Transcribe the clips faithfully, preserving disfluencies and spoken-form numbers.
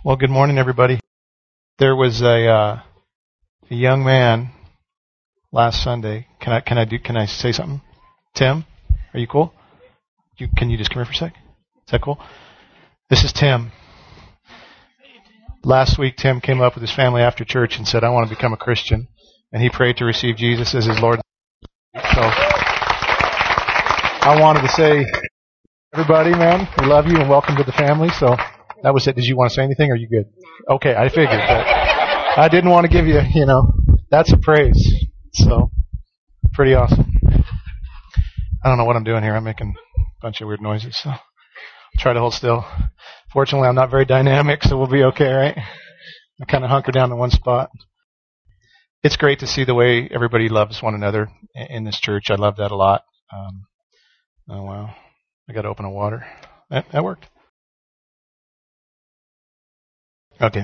Well, good morning, everybody. There was a, uh, a young man last Sunday. Can I can I do can I say something? Tim, are you cool? You can you just come here for a sec? Is that cool? This is Tim. Last week, Tim came up with his family after church and said, "I want to become a Christian," and he prayed to receive Jesus as his Lord. So I wanted to say, everybody, man, we love you and welcome to the family. So. That was it. Did you want to say anything, or are you good? Okay, I figured. But I didn't want to give you, you know, that's a praise. So, pretty awesome. I don't know what I'm doing here. I'm making a bunch of weird noises, so I'll try to hold still. Fortunately, I'm not very dynamic, so we'll be okay, right? I kind of hunker down in one spot. It's great to see the way everybody loves one another in this church. I love that a lot. Um, oh, wow. I got to open a water. That, that worked. Okay.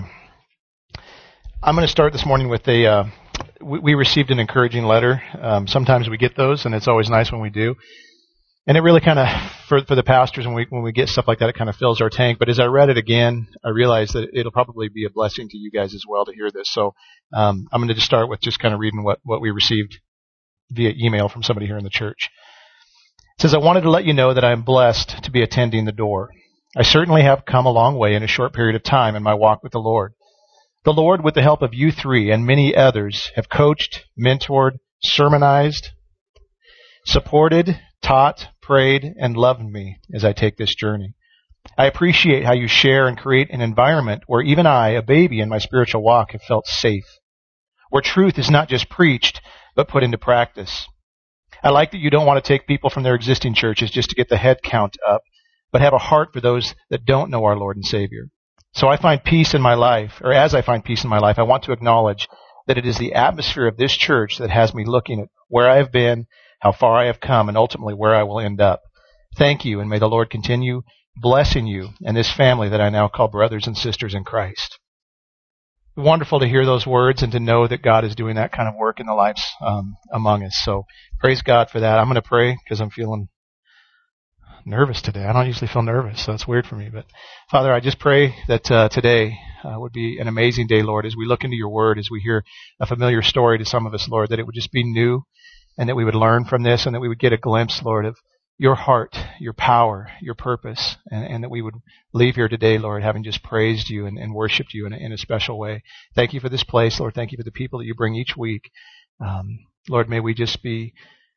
I'm going to start this morning with a, uh, we, we received an encouraging letter. Um, sometimes we get those, and it's always nice when we do. And it really kind of, for, for the pastors, when we, when we get stuff like that, it kind of fills our tank. But as I read it again, I realized that it'll probably be a blessing to you guys as well to hear this. So um, I'm going to just start with just kind of reading what, what we received via email from somebody here in the church. It says, "I wanted to let you know that I am blessed to be attending the door. I certainly have come a long way in a short period of time in my walk with the Lord. The Lord, with the help of you three and many others, have coached, mentored, sermonized, supported, taught, prayed, and loved me as I take this journey. I appreciate how you share and create an environment where even I, a baby in my spiritual walk, have felt safe, where truth is not just preached, but put into practice. I like that you don't want to take people from their existing churches just to get the head count up, but have a heart for those that don't know our Lord and Savior. So I find peace in my life, or as I find peace in my life, I want to acknowledge that it is the atmosphere of this church that has me looking at where I have been, how far I have come, and ultimately where I will end up. Thank you, and may the Lord continue blessing you and this family that I now call brothers and sisters in Christ." Wonderful to hear those words and to know that God is doing that kind of work in the lives um, among us. So praise God for that. I'm going to pray because I'm feeling nervous today. I don't usually feel nervous, so it's weird for me. But Father, I just pray that uh, today uh, would be an amazing day, Lord, as we look into your word, as we hear a familiar story to some of us, Lord, that it would just be new and that we would learn from this and that we would get a glimpse, Lord, of your heart, your power, your purpose, and, and that we would leave here today, Lord, having just praised you and, and worshiped you in a, in a special way. Thank you for this place, Lord. Thank you for the people that you bring each week. Um, Lord, may we just be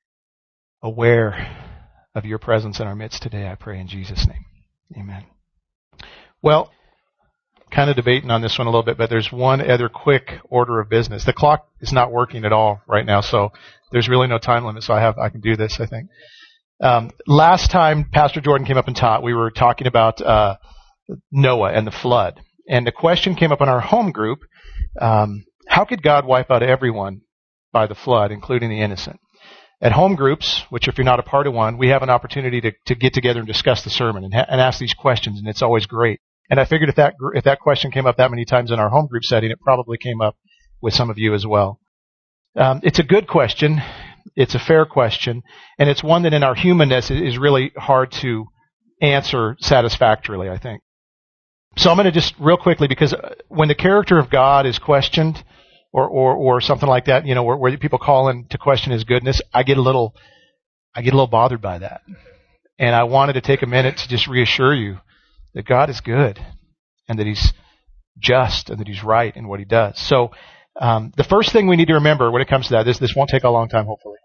aware of your presence in our midst today, I pray in Jesus' name. Amen. Well, kind of debating on this one a little bit, but there's one other quick order of business. The clock is not working at all right now, so there's really no time limit, so I have I can do this, I think. Um, last time Pastor Jordan came up and taught, we were talking about uh, Noah and the flood. And the question came up in our home group, um, how could God wipe out everyone by the flood, including the innocent? At home groups, which if you're not a part of one, we have an opportunity to, to get together and discuss the sermon and, ha- and ask these questions, and it's always great. And I figured if that if that question came up that many times in our home group setting, it probably came up with some of you as well. Um, it's a good question. It's a fair question. And it's one that in our humanness is really hard to answer satisfactorily, I think. So I'm going to just real quickly, because when the character of God is questioned, Or, or, or something like that, you know, where, where people call in to question his goodness, I get a little, I get a little bothered by that. And I wanted to take a minute to just reassure you that God is good and that he's just and that he's right in what he does. So, um, the first thing we need to remember when it comes to that, this, this won't take a long time, hopefully.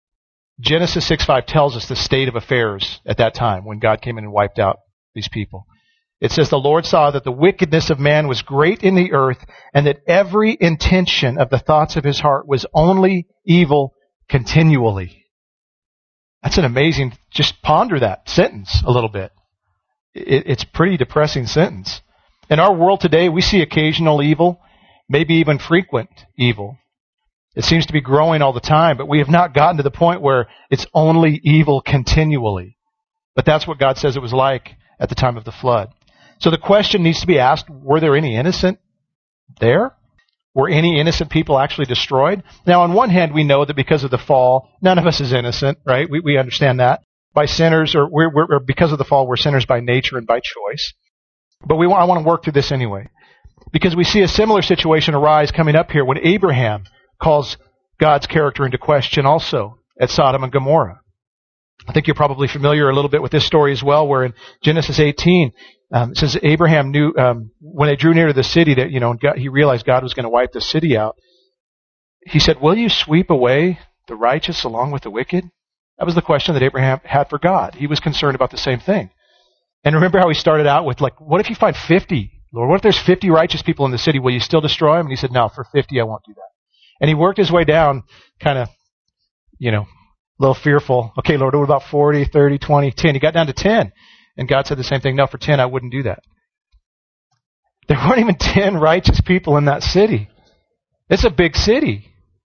Genesis six five tells us the state of affairs at that time when God came in and wiped out these people. It says, "The Lord saw that the wickedness of man was great in the earth, and that every intention of the thoughts of his heart was only evil continually." That's an amazing, just ponder that sentence a little bit. It, it's a pretty depressing sentence. In our world today, we see occasional evil, maybe even frequent evil. It seems to be growing all the time, but we have not gotten to the point where it's only evil continually. But that's what God says it was like at the time of the flood. So the question needs to be asked, were there any innocent there? Were any innocent people actually destroyed? Now, on one hand, we know that because of the fall, none of us is innocent, right? We, we understand that. By sinners, or, we're, we're, or because of the fall, we're sinners by nature and by choice. But we want, I want to work through this anyway. Because we see a similar situation arise coming up here when Abraham calls God's character into question also at Sodom and Gomorrah. I think you're probably familiar a little bit with this story as well, where in Genesis eighteen, um, it says Abraham knew, um, when they drew near to the city, that, you know, God, he realized God was going to wipe the city out. He said, will you sweep away the righteous along with the wicked? That was the question that Abraham had for God. He was concerned about the same thing. And remember how he started out with, like, what if you find fifty? Lord, what if there's fifty righteous people in the city? Will you still destroy them? And he said, no, for fifty I won't do that. And he worked his way down, kind of, you know, a little fearful. Okay, Lord, what about forty, thirty, twenty, ten? He got down to ten. And God said the same thing. No, for ten I wouldn't do that. There weren't even ten righteous people in that city. It's a big city.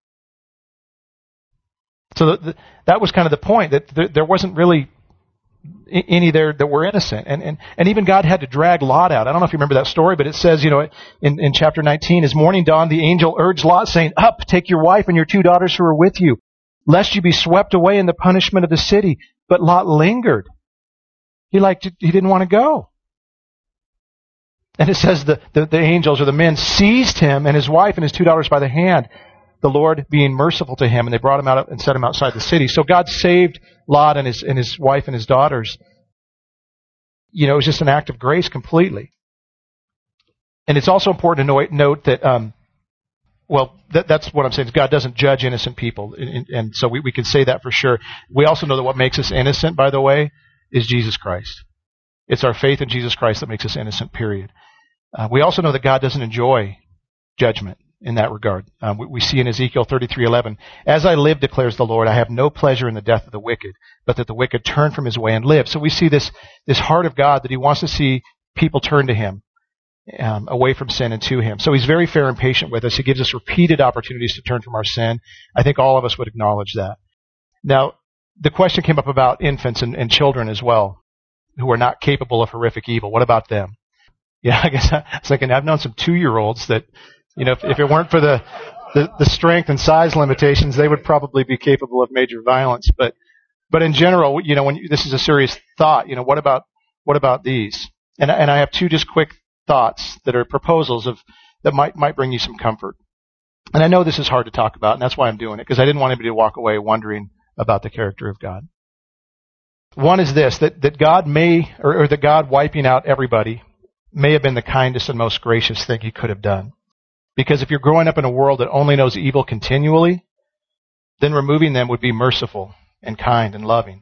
So the, the, that was kind of the point, that there, there wasn't really any there that were innocent. And, and, and even God had to drag Lot out. I don't know if you remember that story, but it says, you know, in, in chapter nineteen, as morning dawned, the angel urged Lot, saying, up, take your wife and your two daughters who are with you, lest you be swept away in the punishment of the city. But Lot lingered. He liked, he didn't want to go. And it says the, the, the angels or the men seized him and his wife and his two daughters by the hand, the Lord being merciful to him, and they brought him out and set him outside the city. So God saved Lot and his, and his wife and his daughters. You know, it was just an act of grace completely. And it's also important to note, note that, um, well, that, that's what I'm saying. God doesn't judge innocent people. And, and so we, we can say that for sure. We also know that what makes us innocent, by the way, is Jesus Christ. It's our faith in Jesus Christ that makes us innocent, period. Uh, we also know that God doesn't enjoy judgment in that regard. Um, we, we see in Ezekiel thirty-three eleven, as I live, declares the Lord, I have no pleasure in the death of the wicked, but that the wicked turn from his way and live. So we see this, this heart of God that he wants to see people turn to him, um, away from sin and to him. So he's very fair and patient with us. He gives us repeated opportunities to turn from our sin. I think all of us would acknowledge that. Now, the question came up about infants and, and children as well, who are not capable of horrific evil. What about them? Yeah, I guess I was thinking, I've known some two-year-olds that, you know, if, if it weren't for the, the, the strength and size limitations, they would probably be capable of major violence. But, but in general, you know, when you, this is a serious thought, you know, what about, what about these? And, and I have two just quick thoughts that are proposals of, that might, might bring you some comfort. And I know this is hard to talk about, and that's why I'm doing it, because I didn't want anybody to walk away wondering about the character of God. One is this, that, that God may, or, or that God wiping out everybody may have been the kindest and most gracious thing he could have done. Because if you're growing up in a world that only knows evil continually, then removing them would be merciful and kind and loving.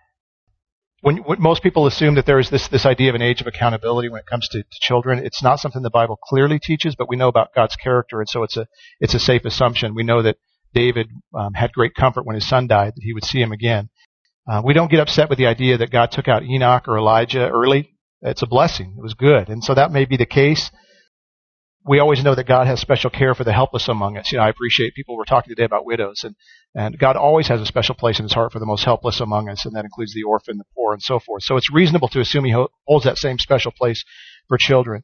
When, when most people assume that there is this, this idea of an age of accountability when it comes to, to children, it's not something the Bible clearly teaches, but we know about God's character, and so it's a, it's a safe assumption. We know that David um, had great comfort when his son died, that he would see him again. Uh, we don't get upset with the idea that God took out Enoch or Elijah early. It's a blessing. It was good. And so that may be the case. We always know that God has special care for the helpless among us. You know, I appreciate people were talking today about widows, and, and God always has a special place in his heart for the most helpless among us, and that includes the orphan, the poor, and so forth. So it's reasonable to assume he holds that same special place for children.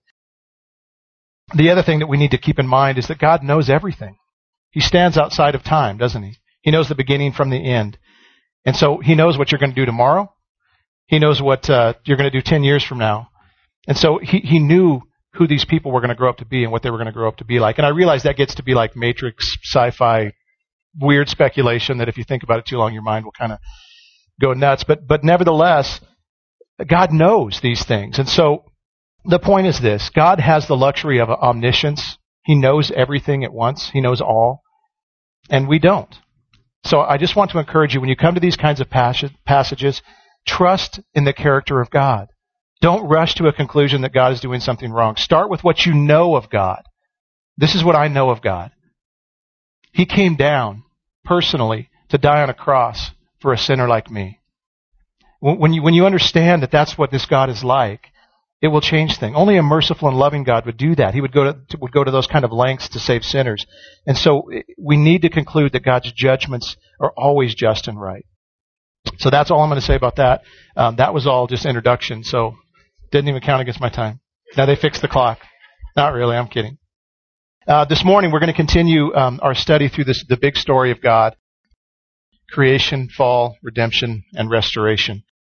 The other thing that we need to keep in mind is that God knows everything. He stands outside of time, doesn't he? He knows the beginning from the end. And so he knows what you're going to do tomorrow. He knows what uh, you're going to do ten years from now. And so he, he knew who these people were going to grow up to be and what they were going to grow up to be like. And I realize that gets to be like Matrix, sci-fi, weird speculation that if you think about it too long, your mind will kind of go nuts. But but nevertheless, God knows these things. And so the point is this. God has the luxury of omniscience. He knows everything at once. He knows all. And we don't. So I just want to encourage you, when you come to these kinds of passages, trust in the character of God. Don't rush to a conclusion that God is doing something wrong. Start with what you know of God. This is what I know of God. He came down personally to die on a cross for a sinner like me. When you, when you understand that that's what this God is like, it will change things. Only a merciful and loving God would do that. He would go to, would go to those kind of lengths to save sinners. And so we need to conclude that God's judgments are always just and right. So that's all I'm going to say about that. Um, that was all just introduction, so didn't even count against my time. Now they fixed the clock. Not really, I'm kidding. Uh, this morning we're going to continue um, our study through this, the big story of God. Creation, fall, redemption, and restoration.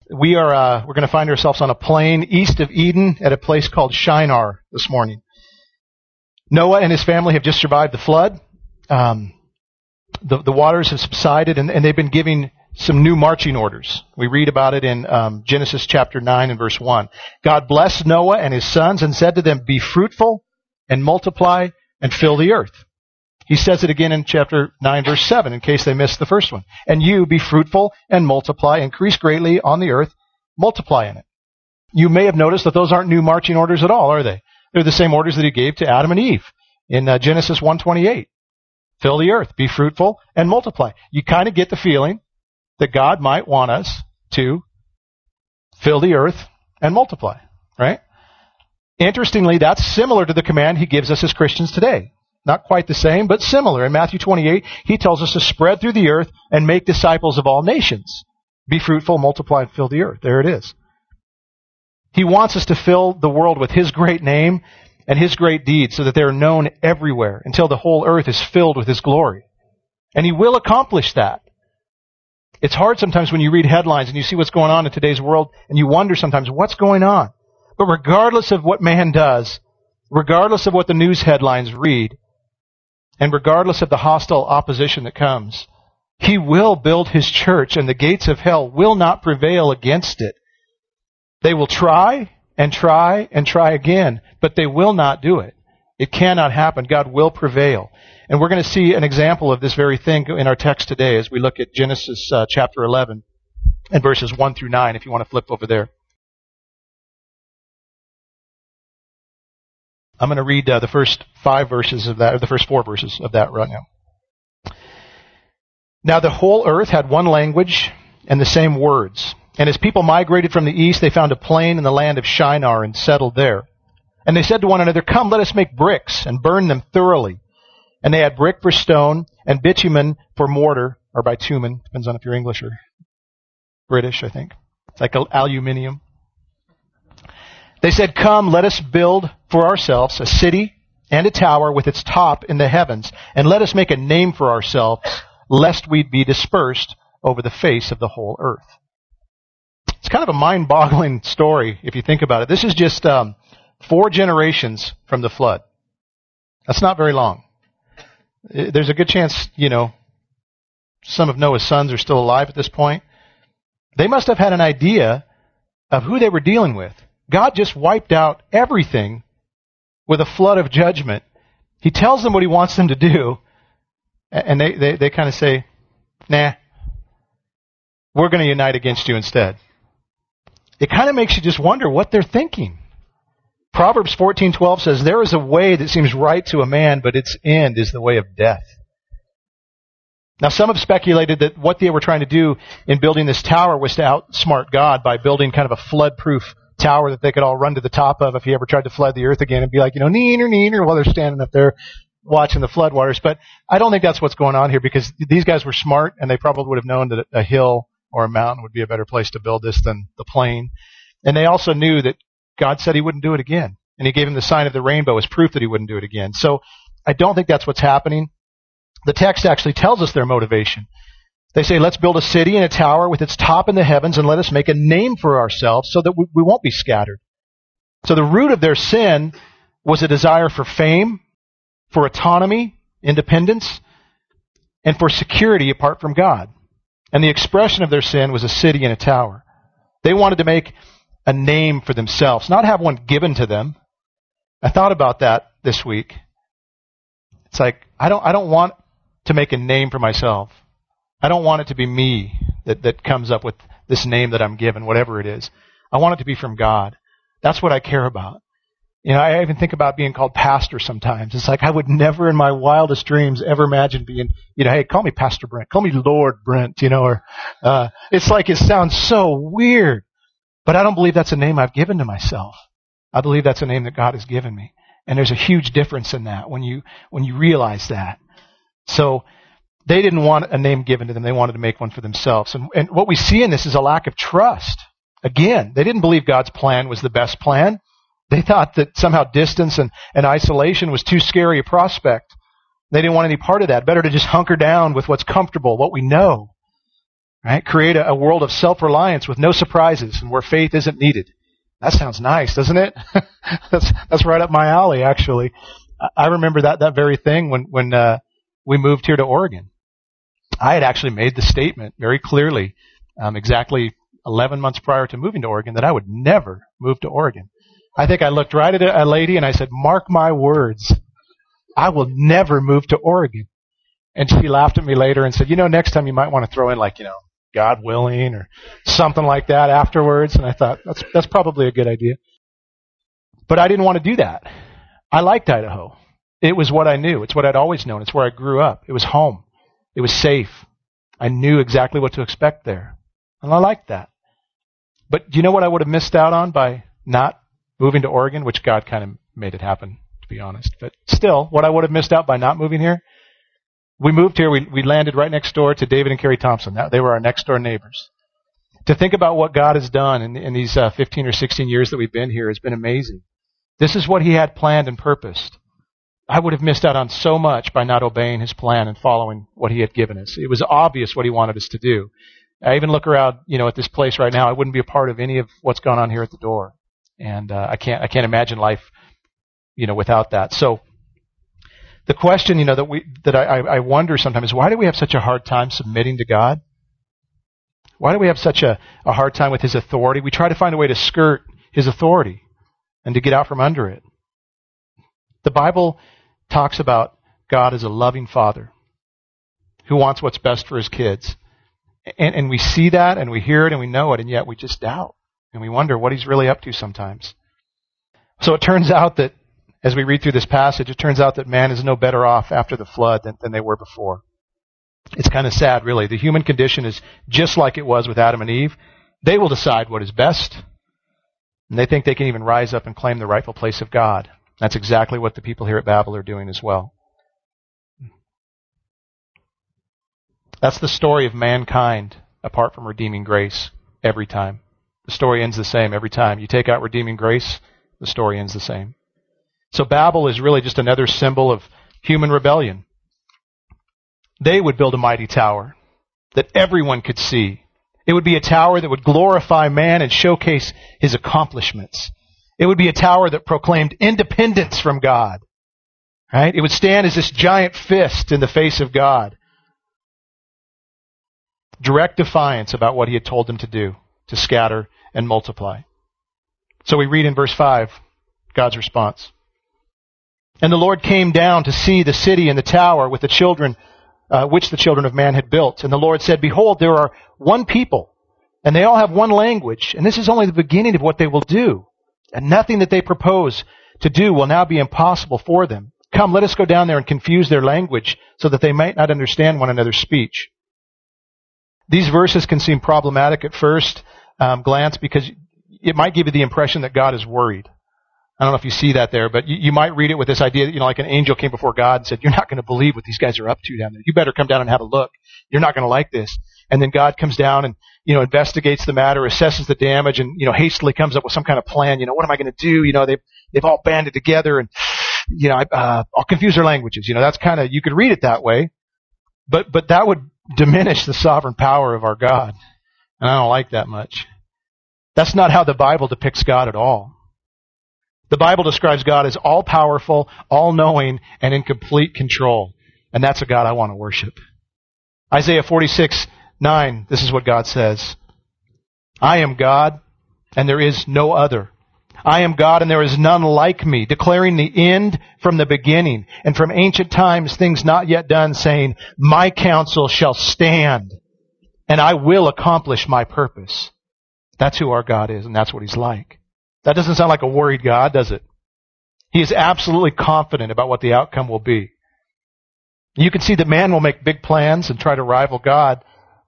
We are uh, we're going to find ourselves on a plain east of Eden at a place called Shinar this morning. Noah and his family have just survived the flood. Um, the, the waters have subsided, and, and they've been giving some new marching orders. We read about it in um, Genesis chapter nine and verse one. God blessed Noah and his sons and said to them, "Be fruitful and multiply and fill the earth." He says it again in chapter nine, verse seven, in case they missed the first one. "And you be fruitful and multiply, increase greatly on the earth, multiply in it." You may have noticed that those aren't new marching orders at all, are they? They're the same orders that he gave to Adam and Eve in uh, Genesis one twenty-eight. Fill the earth, be fruitful, and multiply. You kind of get the feeling that God might want us to fill the earth and multiply, right? Interestingly, that's similar to the command he gives us as Christians today. Not quite the same, but similar. In Matthew twenty-eight, he tells us to spread through the earth and make disciples of all nations. Be fruitful, multiply, and fill the earth. There it is. He wants us to fill the world with his great name and his great deeds so that they are known everywhere until the whole earth is filled with his glory. And he will accomplish that. It's hard sometimes when you read headlines and you see what's going on in today's world and you wonder sometimes what's going on. But regardless of what man does, regardless of what the news headlines read, and regardless of the hostile opposition that comes, he will build his church, and the gates of hell will not prevail against it. They will try and try and try again, but they will not do it. It cannot happen. God will prevail. And we're going to see an example of this very thing in our text today as we look at Genesis uh, chapter eleven and verses one through nine, if you want to flip over there. I'm going to read uh, the first five verses of that, or the first four verses of that right now. "Now the whole earth had one language and the same words. And as people migrated from the east, they found a plain in the land of Shinar and settled there. And they said to one another, 'Come, let us make bricks and burn them thoroughly.' And they had brick for stone and bitumen for mortar," or bitumen, depends on if you're English or British, I think. It's like aluminium. "They said, 'Come, let us build for ourselves a city and a tower with its top in the heavens, and let us make a name for ourselves, lest we be dispersed over the face of the whole earth.'" It's kind of a mind-boggling story if you think about it. This is just um, four generations from the flood. That's not very long. There's a good chance, you know, some of Noah's sons are still alive at this point. They must have had an idea of who they were dealing with. God just wiped out everything with a flood of judgment. He tells them what he wants them to do, and they, they, they kind of say, "Nah, we're going to unite against you instead." It kind of makes you just wonder what they're thinking. Proverbs fourteen twelve says, "There is a way that seems right to a man, but its end is the way of death." Now, some have speculated that what they were trying to do in building this tower was to outsmart God by building kind of a flood-proof tower that they could all run to the top of if he ever tried to flood the earth again and be like, you know, neener, neener, while they're standing up there watching the floodwaters. But I don't think that's what's going on here, because these guys were smart and they probably would have known that a hill or a mountain would be a better place to build this than the plain. And they also knew that God said he wouldn't do it again. And he gave him the sign of the rainbow as proof that he wouldn't do it again. So I don't think that's what's happening. The text actually tells us their motivation. They say, "Let's build a city and a tower with its top in the heavens, and let us make a name for ourselves so that we, we won't be scattered." So the root of their sin was a desire for fame, for autonomy, independence, and for security apart from God. And the expression of their sin was a city and a tower. They wanted to make a name for themselves, not have one given to them. I thought about that this week. It's like, I don't, I don't want to make a name for myself. I don't want it to be me that, that comes up with this name that I'm given, whatever it is. I want it to be from God. That's what I care about. You know, I even think about being called pastor sometimes. It's like I would never in my wildest dreams ever imagine being, you know, hey, call me Pastor Brent. Call me Lord Brent, you know, or uh, it's like it sounds so weird. But I don't believe that's a name I've given to myself. I believe that's a name that God has given me. And there's a huge difference in that when you when you realize that. So they didn't want a name given to them. They wanted to make one for themselves. And, and what we see in this is a lack of trust. Again, they didn't believe God's plan was the best plan. They thought that somehow distance and, and isolation was too scary a prospect. They didn't want any part of that. Better to just hunker down with what's comfortable, what we know. Right? Create a, a world of self-reliance with no surprises and where faith isn't needed. That sounds nice, doesn't it? that's that's right up my alley, actually. I, I remember that that very thing when when uh, we moved here to Oregon. I had actually made the statement very clearly, um, exactly eleven months prior to moving to Oregon, that I would never move to Oregon. I think I looked right at a lady and I said, "Mark my words, I will never move to Oregon." And she laughed at me later and said, "You know, next time you might want to throw in like, you know, God willing or something like that afterwards." And I thought, that's that's probably a good idea. But I didn't want to do that. I liked Idaho. It was what I knew. It's what I'd always known. It's where I grew up. It was home. It was safe. I knew exactly what to expect there. And I liked that. But do you know what I would have missed out on by not moving to Oregon, which God kind of made it happen, to be honest. But still, what I would have missed out by not moving here, we moved here, we, we landed right next door to David and Carrie Thompson. Now, they were our next door neighbors. To think about what God has done in, in these uh, fifteen or sixteen years that we've been here has been amazing. This is what he had planned and purposed. I would have missed out on so much by not obeying his plan and following what he had given us. It was obvious what he wanted us to do. I even look around, you know, at this place right now. I wouldn't be a part of any of what's gone on here at the door. And uh, I can't I can't imagine life, you know, without that. So the question, you know, that we that I, I wonder sometimes is, why do we have such a hard time submitting to God? Why do we have such a, a hard time with his authority? We try to find a way to skirt his authority and to get out from under it. The Bible talks about God as a loving father who wants what's best for his kids. And, and we see that and we hear it and we know it, and yet we just doubt. And we wonder what he's really up to sometimes. So it turns out that as we read through this passage, it turns out that man is no better off after the flood than, than they were before. It's kind of sad, really. The human condition is just like it was with Adam and Eve. They will decide what is best, and they think they can even rise up and claim the rightful place of God. That's exactly what the people here at Babel are doing as well. That's the story of mankind apart from redeeming grace every time. The story ends the same every time. You take out redeeming grace, the story ends the same. So Babel is really just another symbol of human rebellion. They would build a mighty tower that everyone could see. It would be a tower that would glorify man and showcase his accomplishments. It would be a tower that proclaimed independence from God. Right? It would stand as this giant fist in the face of God. Direct defiance about what he had told them to do, to scatter and multiply. So we read in verse five, God's response. And the Lord came down to see the city and the tower with the children, uh, which the children of man had built. And the Lord said, "Behold, there are one people, and they all have one language, and this is only the beginning of what they will do. And nothing that they propose to do will now be impossible for them. Come, let us go down there and confuse their language so that they might not understand one another's speech." These verses can seem problematic at first um, glance because it might give you the impression that God is worried. I don't know if you see that there, but you, you might read it with this idea that, you know, like an angel came before God and said, "You're not going to believe what these guys are up to down there. You better come down and have a look. You're not going to like this." And then God comes down and, you know, investigates the matter, assesses the damage, and, you know, hastily comes up with some kind of plan. You know, what am I going to do? You know, they've, they've all banded together and, you know, I, uh, I'll confuse their languages. You know, that's kind of, you could read it that way, but, but that would diminish the sovereign power of our God. And I don't like that much. That's not how the Bible depicts God at all. The Bible describes God as all-powerful, all-knowing, and in complete control. And that's a God I want to worship. Isaiah forty-six nine, this is what God says. "I am God, and there is no other. I am God, and there is none like me, declaring the end from the beginning, and from ancient times things not yet done, saying, my counsel shall stand, and I will accomplish my purpose." That's who our God is, and that's what he's like. That doesn't sound like a worried God, does it? He is absolutely confident about what the outcome will be. You can see that man will make big plans and try to rival God.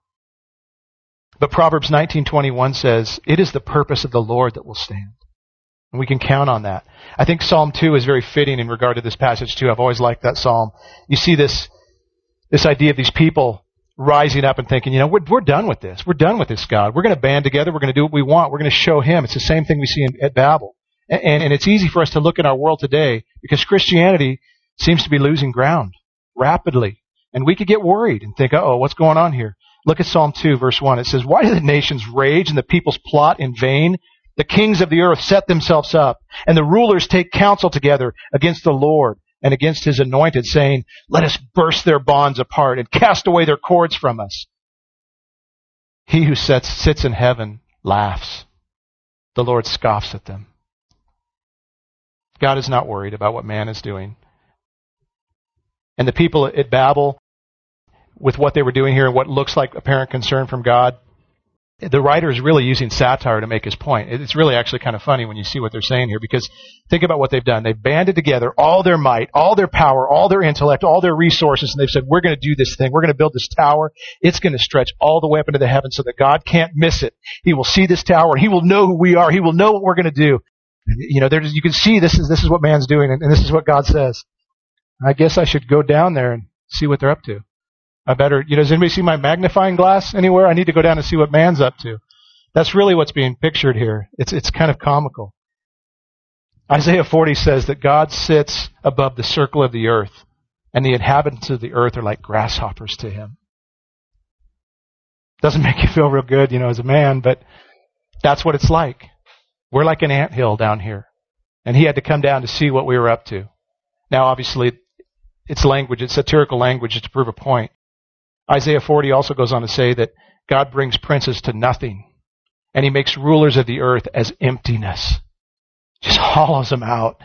But Proverbs nineteen twenty-one says, "It is the purpose of the Lord that will stand." And we can count on that. I think Psalm two is very fitting in regard to this passage too. I've always liked that psalm. You see this, this idea of these people rising up and thinking, you know, we're, we're done with this. We're done with this God. We're going to band together. We're going to do what we want. We're going to show him. It's the same thing we see in, at Babel. And, and, and it's easy for us to look in our world today because Christianity seems to be losing ground rapidly. And we could get worried and think, uh-oh, what's going on here? Look at Psalm two, verse one. It says, why do the nations rage and the peoples plot in vain? The kings of the earth set themselves up, and the rulers take counsel together against the Lord and against his anointed, saying, let us burst their bonds apart and cast away their cords from us. He who sits, sits in heaven laughs. The Lord scoffs at them. God is not worried about what man is doing. And the people at Babel, with what they were doing here and what looks like apparent concern from God, the writer is really using satire to make his point. It's really actually kind of funny when you see what they're saying here, because think about what they've done. They've banded together all their might, all their power, all their intellect, all their resources, and they've said, we're going to do this thing. We're going to build this tower. It's going to stretch all the way up into the heavens so that God can't miss it. He will see this tower, and he will know who we are. He will know what we're going to do. You know, there's, you can see this is this is what man's doing, and, and this is what God says. I guess I should go down there and see what they're up to. I better, you know, does anybody see my magnifying glass anywhere? I need to go down and see what man's up to. That's really what's being pictured here. It's it's kind of comical. Isaiah forty says that God sits above the circle of the earth, and the inhabitants of the earth are like grasshoppers to him. Doesn't make you feel real good, you know, as a man, but that's what it's like. We're like an anthill down here. And he had to come down to see what we were up to. Now, obviously, it's language, it's satirical language to prove a point. Isaiah forty also goes on to say that God brings princes to nothing, and he makes rulers of the earth as emptiness. Just hollows them out.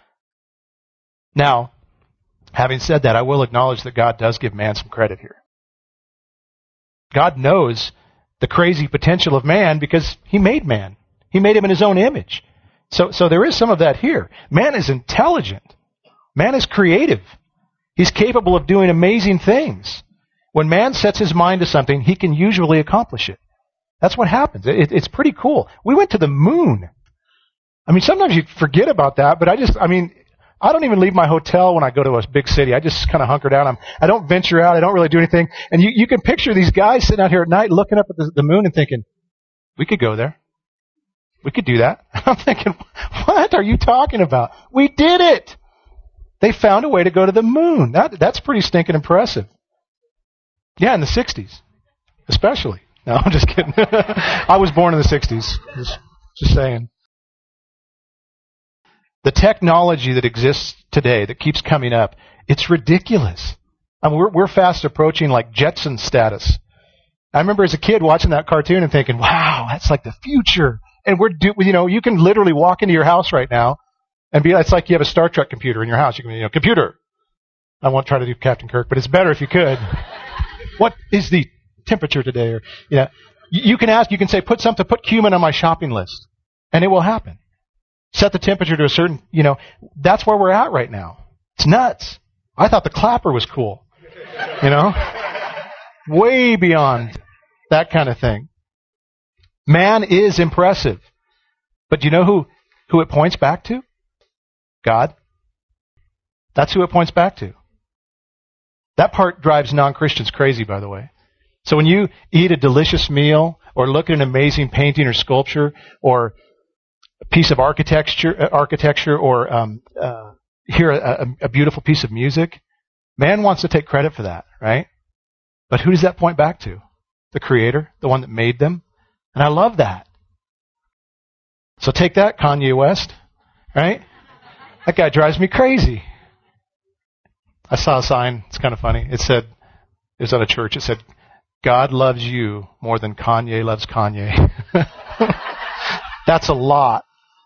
Now, having said that, I will acknowledge that God does give man some credit here. God knows the crazy potential of man because he made man. He made him in his own image. So, so there is some of that here. Man is intelligent. Man is creative. He's capable of doing amazing things. When man sets his mind to something, he can usually accomplish it. That's what happens. It, it's pretty cool. We went to the moon. I mean, sometimes you forget about that, but I just, I mean, I don't even leave my hotel when I go to a big city. I just kind of hunker down. I'm, I don't venture out. I don't really do anything. And you, you can picture these guys sitting out here at night looking up at the, the moon and thinking, we could go there. We could do that. I'm thinking, what are you talking about? We did it. They found a way to go to the moon. That, that's pretty stinking impressive. Yeah, in the sixties, especially. No, I'm just kidding. I was born in the sixties. Just, just saying. The technology that exists today that keeps coming up, it's ridiculous. I mean, we're, we're fast approaching like Jetson status. I remember as a kid watching that cartoon and thinking, wow, that's like the future. And we're, do, you know, you can literally walk into your house right now and be, it's like you have a Star Trek computer in your house. You can, you know, computer. I won't try to do Captain Kirk, but it's better if you could. What is the temperature today? Or, you know, you can ask, you can say, put something, put cumin on my shopping list, and it will happen. Set the temperature to a certain, you know, that's where we're at right now. It's nuts. I thought the clapper was cool, you know, way beyond that kind of thing. Man is impressive, but do you know who, who it points back to? God. That's who it points back to. That part drives non-Christians crazy, by the way. So when you eat a delicious meal or look at an amazing painting or sculpture or a piece of architecture, architecture or um, uh, hear a, a beautiful piece of music, man wants to take credit for that, right? But who does that point back to? The Creator, the one that made them. And I love that. So take that, Kanye West, right? That guy drives me crazy. I saw a sign, it's kind of funny. It said, it was at a church, it said, God loves you more than Kanye loves Kanye. That's a lot,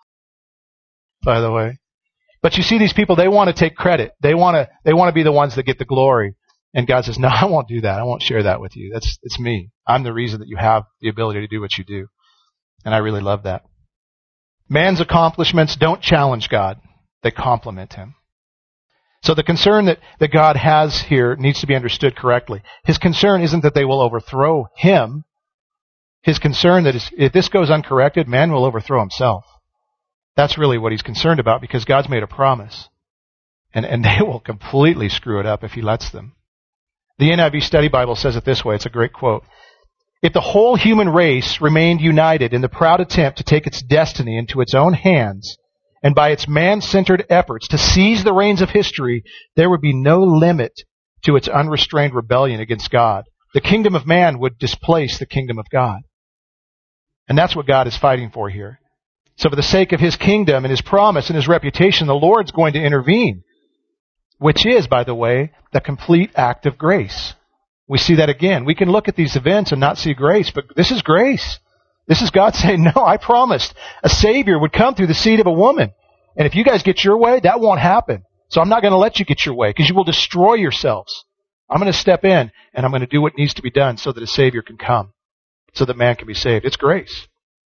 by the way. But you see these people, they want to take credit. They want to, they want to be the ones that get the glory. And God says, no, I won't do that. I won't share that with you. That's, it's me. I'm the reason that you have the ability to do what you do. And I really love that. Man's accomplishments don't challenge God. They complement him. So the concern that, that God has here needs to be understood correctly. His concern isn't that they will overthrow him. His concern that is, if this goes uncorrected, man will overthrow himself. That's really what he's concerned about because God's made a promise. And, and they will completely screw it up if he lets them. The N I V Study Bible says it this way. It's a great quote. If the whole human race remained united in the proud attempt to take its destiny into its own hands, and by its man-centered efforts to seize the reins of history, there would be no limit to its unrestrained rebellion against God. The kingdom of man would displace the kingdom of God. And that's what God is fighting for here. So for the sake of his kingdom and his promise and his reputation, the Lord's going to intervene, which is, by the way, the complete act of grace. We see that again. We can look at these events and not see grace, but this is grace. This is God saying, no, I promised a Savior would come through the seed of a woman. And if you guys get your way, that won't happen. So I'm not going to let you get your way because you will destroy yourselves. I'm going to step in and I'm going to do what needs to be done so that a Savior can come, so that man can be saved. It's grace.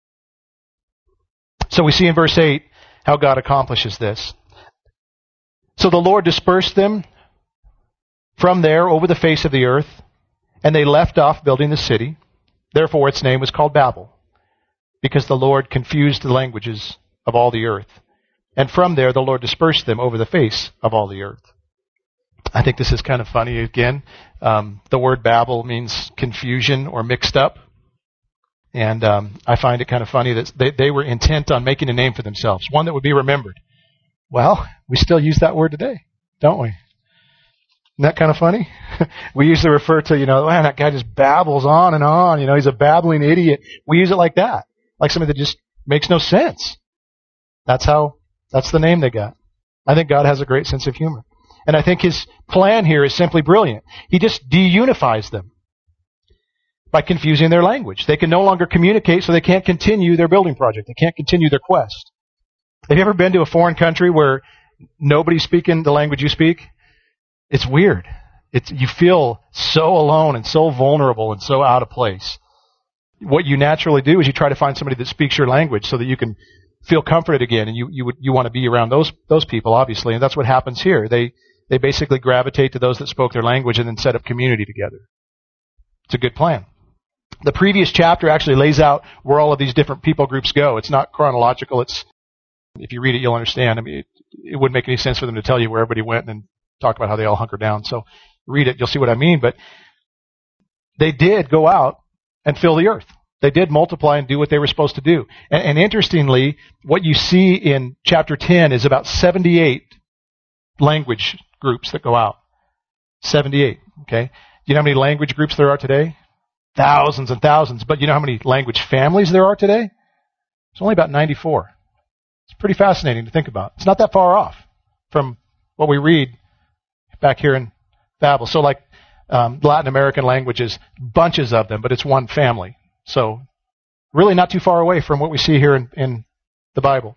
So we see in verse eight how God accomplishes this. So the Lord dispersed them from there over the face of the earth, and they left off building the city. Therefore its name was called Babel, because the Lord confused the languages of all the earth. And from there the Lord dispersed them over the face of all the earth. I think this is kind of funny again. Um, the word Babel means confusion or mixed up. And um, I find it kind of funny that they, they were intent on making a name for themselves, one that would be remembered. Well, we still use that word today, don't we? Isn't that kind of funny? We usually refer to, you know, man, that guy just babbles on and on. You know, he's a babbling idiot. We use it like that, like something that just makes no sense. That's how, that's the name they got. I think God has a great sense of humor. And I think his plan here is simply brilliant. He just de-unifies them by confusing their language. They can no longer communicate, so they can't continue their building project. They can't continue their quest. Have you ever been to a foreign country where nobody's speaking the language you speak? It's weird. It's, you feel so alone and so vulnerable and so out of place. What you naturally do is you try to find somebody that speaks your language so that you can feel comforted again, and you you would you want to be around those those people, obviously, and that's what happens here. They they basically gravitate to those that spoke their language and then set up community together. It's a good plan. The previous chapter actually lays out where all of these different people groups go. It's not chronological. It's, if you read it, you'll understand. I mean, it, it wouldn't make any sense for them to tell you where everybody went and then talk about how they all hunker down. So read it, you'll see what I mean. But they did go out and fill the earth. They did multiply and do what they were supposed to do. And, and interestingly, what you see in chapter ten is about seventy-eight language groups that go out. seventy-eight, okay? Do you know how many language groups there are today? Thousands and thousands. But you know how many language families there are today? It's only about ninety-four. It's pretty fascinating to think about. It's not that far off from what we read back here in Babel. So like um, Latin American languages, bunches of them, but it's one family. So really not too far away from what we see here in, in the Bible.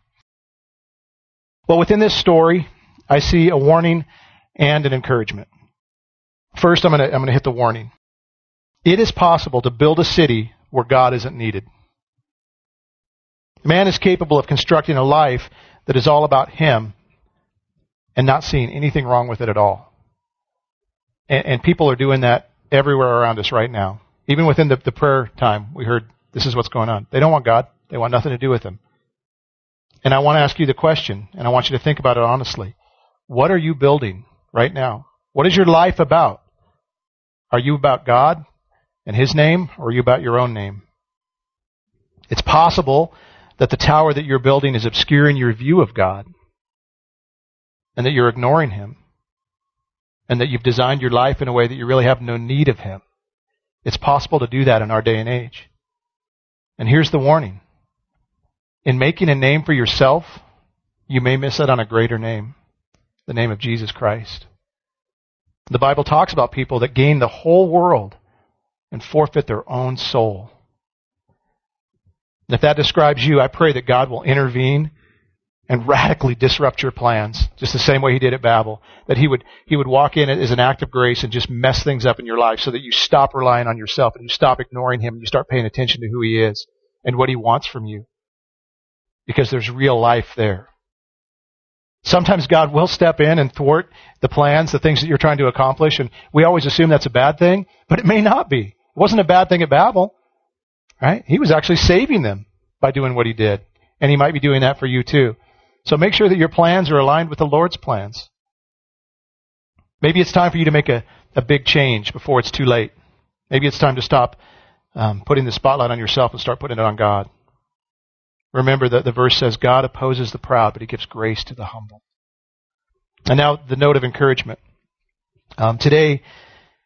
Well, within this story, I see a warning and an encouragement. First, I'm going to I'm going to hit the warning. It is possible to build a city where God isn't needed. Man is capable of constructing a life that is all about him and not seeing anything wrong with it at all. And, and people are doing that everywhere around us right now. Even within the, the prayer time, we heard this is what's going on. They don't want God. They want nothing to do with him. And I want to ask you the question, and I want you to think about it honestly. What are you building right now? What is your life about? Are you about God and his name, or are you about your own name? It's possible that the tower that you're building is obscuring your view of God, and that you're ignoring him, and that you've designed your life in a way that you really have no need of him. It's possible to do that in our day and age. And here's the warning. In making a name for yourself, you may miss out on a greater name, the name of Jesus Christ. The Bible talks about people that gain the whole world and forfeit their own soul. And if that describes you, I pray that God will intervene and radically disrupt your plans, just the same way he did at Babel. That he would he would walk in as an act of grace and just mess things up in your life so that you stop relying on yourself and you stop ignoring him and you start paying attention to who he is and what he wants from you. Because there's real life there. Sometimes God will step in and thwart the plans, the things that you're trying to accomplish, and we always assume that's a bad thing, but it may not be. It wasn't a bad thing at Babel, right? He was actually saving them by doing what he did, and he might be doing that for you too. So make sure that your plans are aligned with the Lord's plans. Maybe it's time for you to make a, a big change before it's too late. Maybe it's time to stop um, putting the spotlight on yourself and start putting it on God. Remember that the verse says, God opposes the proud, but he gives grace to the humble. And now the note of encouragement. Um, today,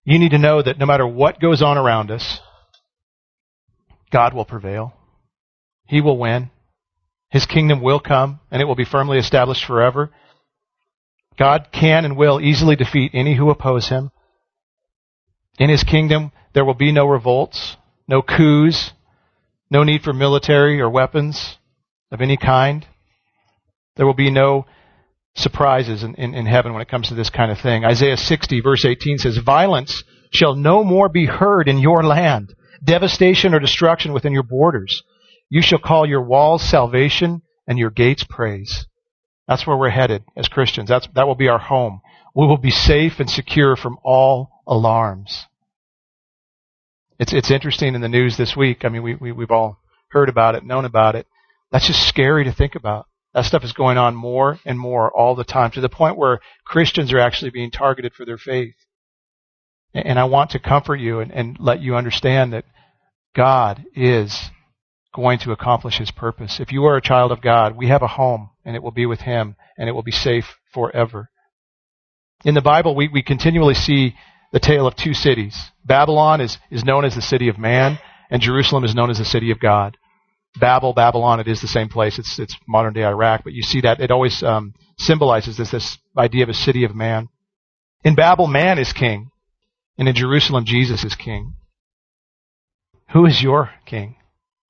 You need to know that no matter what goes on around us, God will prevail. He will win. His kingdom will come, and it will be firmly established forever. God can and will easily defeat any who oppose him. In his kingdom, there will be no revolts, no coups, no need for military or weapons of any kind. There will be no surprises in, in, in heaven when it comes to this kind of thing. Isaiah sixty, verse eighteen says, "Violence shall no more be heard in your land, devastation or destruction within your borders. You shall call your walls salvation and your gates praise." That's where we're headed as Christians. That's, that will be our home. We will be safe and secure from all alarms. It's it's interesting in the news this week. I mean, we, we, we've all heard about it, known about it. That's just scary to think about. That stuff is going on more and more all the time, to the point where Christians are actually being targeted for their faith. And I want to comfort you and, and let you understand that God is going to accomplish his purpose. If you are a child of God, we have a home, and it will be with him, and it will be safe forever. In the Bible, we, we continually see the tale of two cities. Babylon is, is known as the city of man, and Jerusalem is known as the city of God. Babel, Babylon, it is the same place. It's it's modern day Iraq, but you see that it always um, symbolizes this, this idea of a city of man. In Babel, man is king, and in Jerusalem, Jesus is king. Who is your king?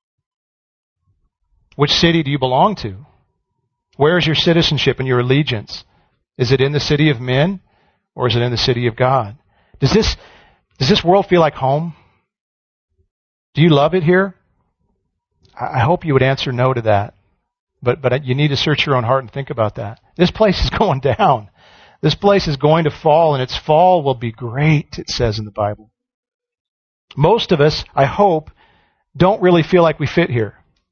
Which city do you belong to? Where is your citizenship and your allegiance? Is it in the city of men, or is it in the city of God? Does this does this world feel like home? Do you love it here? I hope you would answer no to that. But but you need to search your own heart and think about that. This place is going down. This place is going to fall, and its fall will be great, it says in the Bible. Most of us, I hope, don't really feel like we fit here.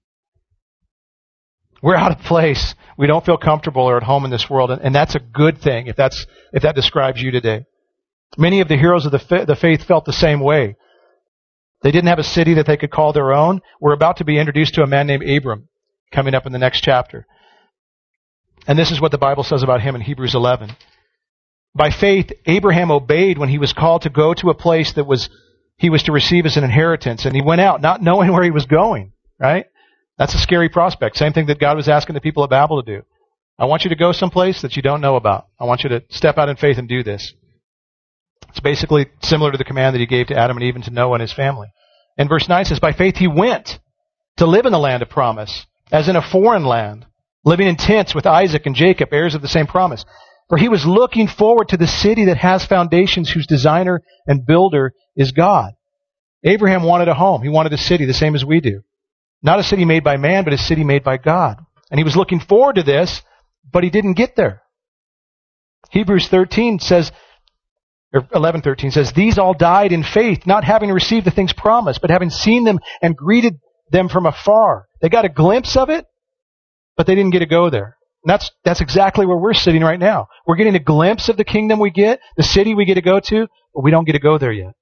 We're out of place. We don't feel comfortable or at home in this world, and, and that's a good thing if that's if that describes you today. Many of the heroes of the, fa- the faith felt the same way. They didn't have a city that they could call their own. We're about to be introduced to a man named Abram coming up in the next chapter. And this is what the Bible says about him in Hebrews eleven. By faith, Abraham obeyed when he was called to go to a place that was he was to receive as an inheritance, and he went out not knowing where he was going, right? That's a scary prospect. Same thing that God was asking the people of Babel to do. I want you to go someplace that you don't know about. I want you to step out in faith and do this. It's basically similar to the command that he gave to Adam and Eve and to Noah and his family. And verse nine says, by faith he went to live in the land of promise, as in a foreign land, living in tents with Isaac and Jacob, heirs of the same promise. For he was looking forward to the city that has foundations, whose designer and builder is God. Abraham wanted a home. He wanted a city the same as we do. Not a city made by man, but a city made by God. And he was looking forward to this, but he didn't get there. Hebrews thirteen says, or eleven thirteen says, these all died in faith, not having received the things promised, but having seen them and greeted them from afar. They got a glimpse of it, but they didn't get to go there. And that's, that's exactly where we're sitting right now. We're getting a glimpse of the kingdom we get, the city we get to go to, but we don't get to go there yet.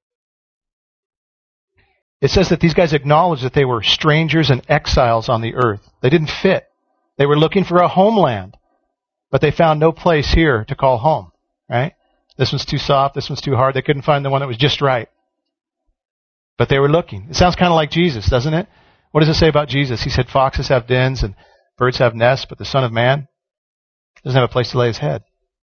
It says that these guys acknowledged that they were strangers and exiles on the earth. They didn't fit. They were looking for a homeland, but they found no place here to call home, right? This one's too soft, this one's too hard. They couldn't find the one that was just right. But they were looking. It sounds kind of like Jesus, doesn't it? What does it say about Jesus? He said foxes have dens and birds have nests, but the Son of Man doesn't have a place to lay his head.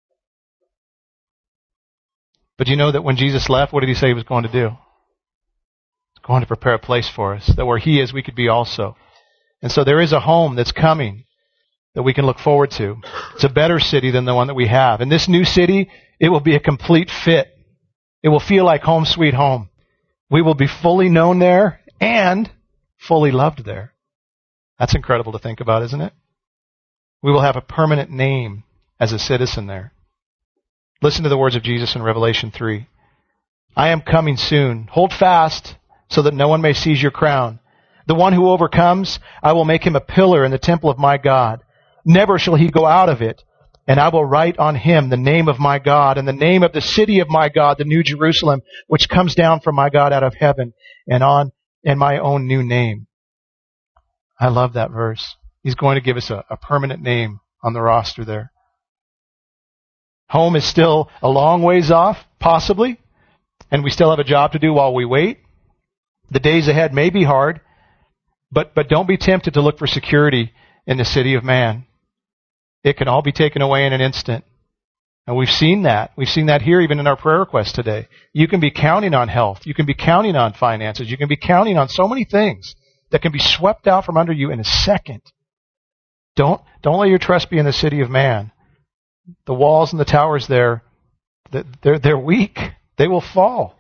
But you know that when Jesus left, what did he say he was going to do? He's going to prepare a place for us, that where he is, we could be also. And so there is a home that's coming that we can look forward to. It's a better city than the one that we have. And this new city, it will be a complete fit. It will feel like home sweet home. We will be fully known there and fully loved there. That's incredible to think about, isn't it? We will have a permanent name as a citizen there. Listen to the words of Jesus in Revelation three. I am coming soon. Hold fast so that no one may seize your crown. The one who overcomes, I will make him a pillar in the temple of my God. Never shall he go out of it. And I will write on him the name of my God and the name of the city of my God, the New Jerusalem, which comes down from my God out of heaven, and on and my own new name. I love that verse. He's going to give us a, a permanent name on the roster there. Home is still a long ways off, possibly, and we still have a job to do while we wait. The days ahead may be hard, but, but don't be tempted to look for security in the city of man. It can all be taken away in an instant. And we've seen that. We've seen that here even in our prayer request today. You can be counting on health. You can be counting on finances. You can be counting on so many things that can be swept out from under you in a second. Don't, don't let your trust be in the city of man. The walls and the towers there, they're, they're weak. They will fall.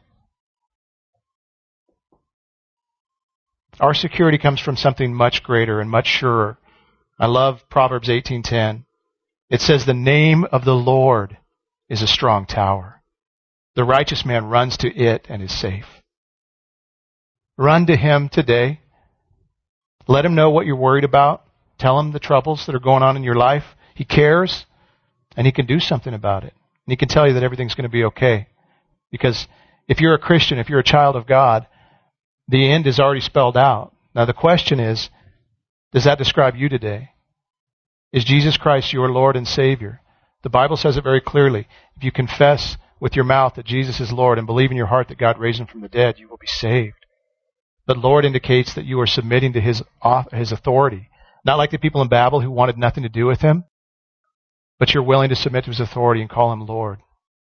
Our security comes from something much greater and much surer. I love Proverbs eighteen ten. It says, the name of the Lord is a strong tower. The righteous man runs to it and is safe. Run to him today. Let him know what you're worried about. Tell him the troubles that are going on in your life. He cares, and he can do something about it. And he can tell you that everything's going to be okay. Because if you're a Christian, if you're a child of God, the end is already spelled out. Now the question is, does that describe you today? Is Jesus Christ your Lord and Savior? The Bible says it very clearly. If you confess with your mouth that Jesus is Lord and believe in your heart that God raised him from the dead, you will be saved. But Lord indicates that you are submitting to his, his authority. Not like the people in Babel who wanted nothing to do with him, but you're willing to submit to his authority and call him Lord.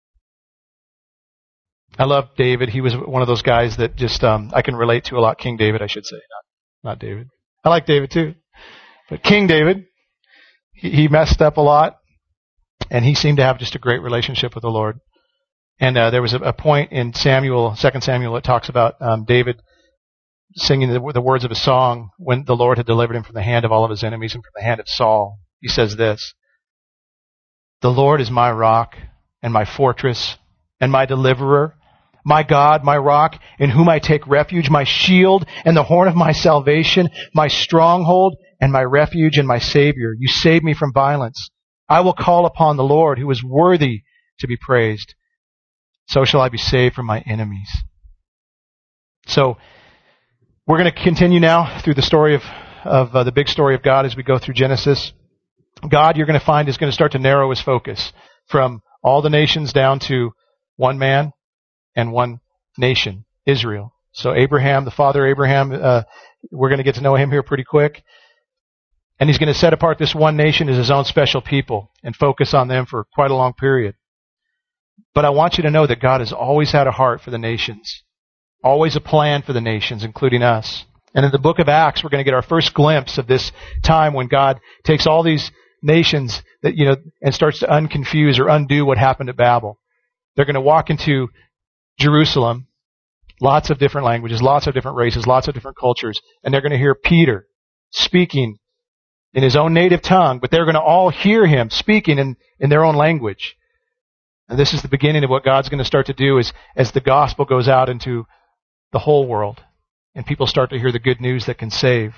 I love David. He was one of those guys that just um, I can relate to a lot. King David, I should say, not, not David. I like David too. But King David, he, he messed up a lot, and he seemed to have just a great relationship with the Lord. And uh, there was a, a point in Samuel, Second Samuel, that talks about um, David singing the, the words of a song when the Lord had delivered him from the hand of all of his enemies and from the hand of Saul. He says this, "The Lord is my rock and my fortress and my deliverer, my God, my rock, in whom I take refuge, my shield and the horn of my salvation, my stronghold and my refuge and my Savior. You save me from violence. I will call upon the Lord, who is worthy to be praised. So shall I be saved from my enemies." So we're going to continue now through the story of, of uh, the big story of God as we go through Genesis. God, you're going to find, is going to start to narrow his focus from all the nations down to one man and one nation, Israel. So Abraham, the father Abraham, uh, we're going to get to know him here pretty quick. And he's going to set apart this one nation as his own special people and focus on them for quite a long period. But I want you to know that God has always had a heart for the nations. Always a plan for the nations, including us. And in the book of Acts, we're going to get our first glimpse of this time when God takes all these nations that, you know, and starts to unconfuse or undo what happened at Babel. They're going to walk into Jerusalem, lots of different languages, lots of different races, lots of different cultures, and they're going to hear Peter speaking in his own native tongue, but they're going to all hear him speaking in, in their own language. And this is the beginning of what God's going to start to do is, as the gospel goes out into the whole world, and people start to hear the good news that can save.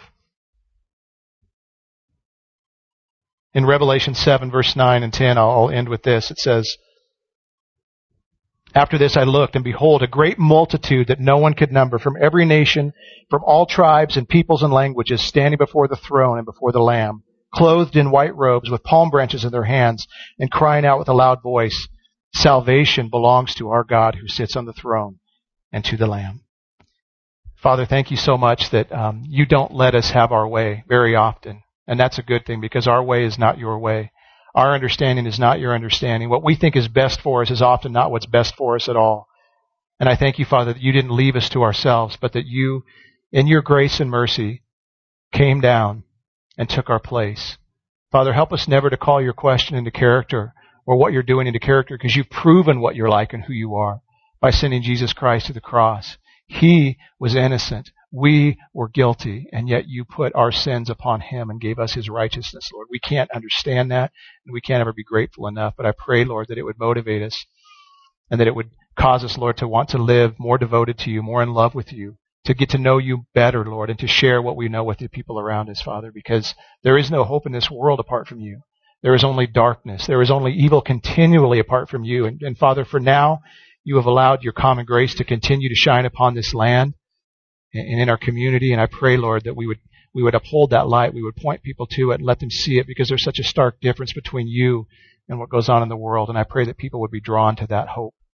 In Revelation seven, verse nine and ten, I'll, I'll end with this. It says, "After this I looked, and behold, a great multitude that no one could number, from every nation, from all tribes and peoples and languages, standing before the throne and before the Lamb, clothed in white robes, with palm branches in their hands, and crying out with a loud voice, 'Salvation belongs to our God who sits on the throne and to the Lamb.'" Father, thank you so much that um, you don't let us have our way very often. And that's a good thing, because our way is not your way. Our understanding is not your understanding. What we think is best for us is often not what's best for us at all. And I thank you, Father, that you didn't leave us to ourselves, but that you, in your grace and mercy, came down and took our place. Father, help us never to call your question into character or what you're doing into character, because you've proven what you're like and who you are by sending Jesus Christ to the cross. He was innocent. We were guilty, and yet you put our sins upon him and gave us his righteousness, Lord. We can't understand that, and we can't ever be grateful enough, but I pray, Lord, that it would motivate us and that it would cause us, Lord, to want to live more devoted to you, more in love with you, to get to know you better, Lord, and to share what we know with the people around us, Father, because there is no hope in this world apart from you. There is only darkness. There is only evil continually apart from you. And, and Father, for now, you have allowed your common grace to continue to shine upon this land and in our community. And I pray, Lord, that we would we would uphold that light. We would point people to it and let them see it, because there's such a stark difference between you and what goes on in the world. And I pray that people would be drawn to that hope.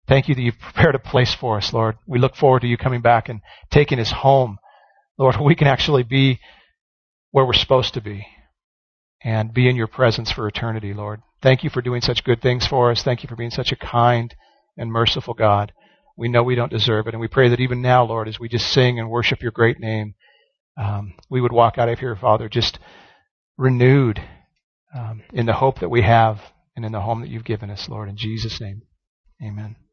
Thank you that you've prepared a place for us, Lord. We look forward to you coming back and taking us home. Lord, we can actually be where we're supposed to be and be in your presence for eternity, Lord. Thank you for doing such good things for us. Thank you for being such a kind and merciful God. We know we don't deserve it, and we pray that even now, Lord, as we just sing and worship your great name, um, we would walk out of here, Father, just renewed um, in the hope that we have and in the home that you've given us, Lord. In Jesus' name, amen.